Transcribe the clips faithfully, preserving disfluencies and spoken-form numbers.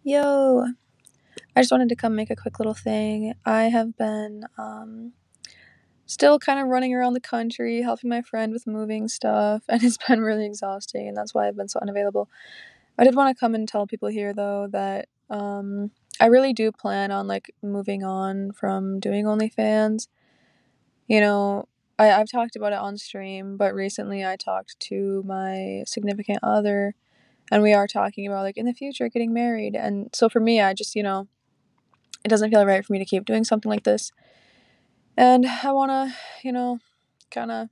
Yo, I just wanted to come make a quick little thing. I have been um, still kind of running around the country, helping my friend with moving stuff, and it's been really exhausting, and that's why I've been so unavailable. I did want to come and tell people here, though, that um, I really do plan on like moving on from doing OnlyFans. You know, I, I've talked about it on stream, but recently I talked to my significant other, and we are talking about like in the future getting married. And so for me, I just, you know, it doesn't feel right for me to keep doing something like this. And I want to, you know, kind of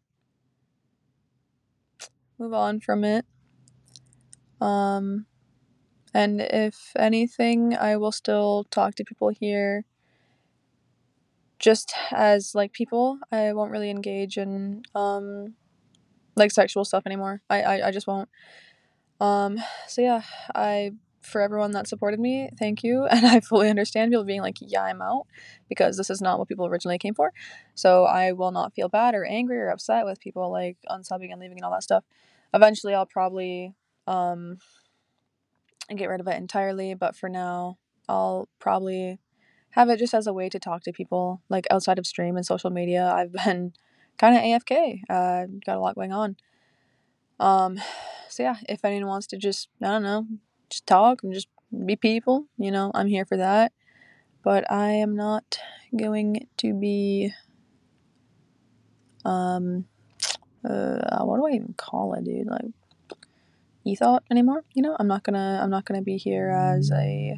move on from it. Um, and if anything, I will still talk to people here just as like people. I won't really engage in um, like sexual stuff anymore. I, I, I just won't. Um, so yeah, I for everyone that supported me, thank you. And I fully understand people being like, yeah, I'm out because this is not what people originally came for. So I will not feel bad or angry or upset with people like unsubbing and leaving and all that stuff. Eventually I'll probably um get rid of it entirely, but for now I'll probably have it just as a way to talk to people like outside of stream and social media. I've been kind of A F K. Uh got a lot going on. Um, so yeah, if anyone wants to just, I don't know, just talk and just be people, you know, I'm here for that. But I am not going to be, um, uh, what do I even call it, dude? Like, ethot anymore, you know? I'm not gonna, I'm not gonna be here as a,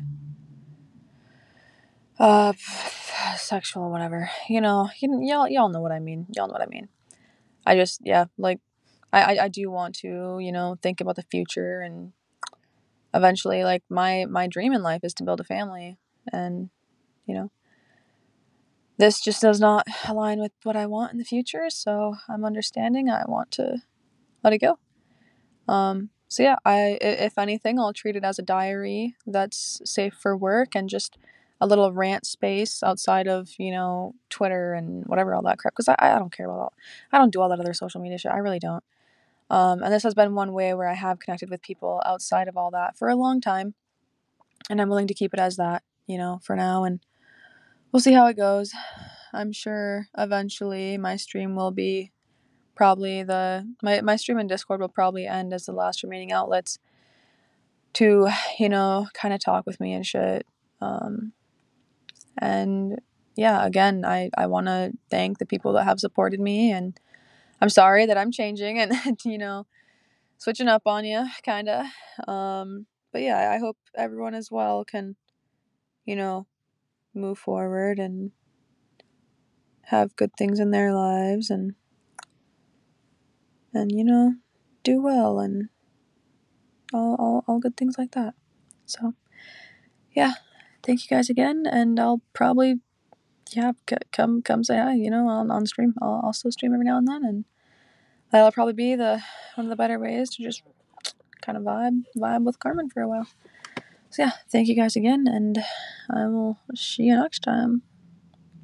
uh, sexual whatever, you know, you, y'all, y'all know what I mean. Y'all know what I mean. I just, yeah, like, I, I, I do want to, you know, think about the future and eventually like my my dream in life is to build a family, and you know this just does not align with what I want in the future, so I'm understanding. I want to let it go. Um so yeah, I if anything, I'll treat it as a diary that's safe for work and just a little rant space outside of, you know, Twitter and whatever, all that crap, because I, I don't care about all I don't do all that other social media shit. I really don't. Um and this has been one way where I have connected with people outside of all that for a long time, and I'm willing to keep it as that, you know, for now, and we'll see how it goes. I'm sure eventually my stream will be probably the my my stream and Discord will probably end as the last remaining outlets to, you know, kind of talk with me and shit. Um and yeah, again, I I want to thank the people that have supported me, and I'm sorry that I'm changing and you know, switching up on you kind of. Um but yeah, I hope everyone as well can, you know, move forward and have good things in their lives, and and you know do well and all, all, all good things like that. So yeah, thank you guys again, and I'll probably yeah c- come come say hi, you know, on, on stream. I'll also stream every now and then, and that'll probably be the one of the better ways to just kind of vibe vibe with Carmen for a while. So yeah, thank you guys again, and I will see you next time.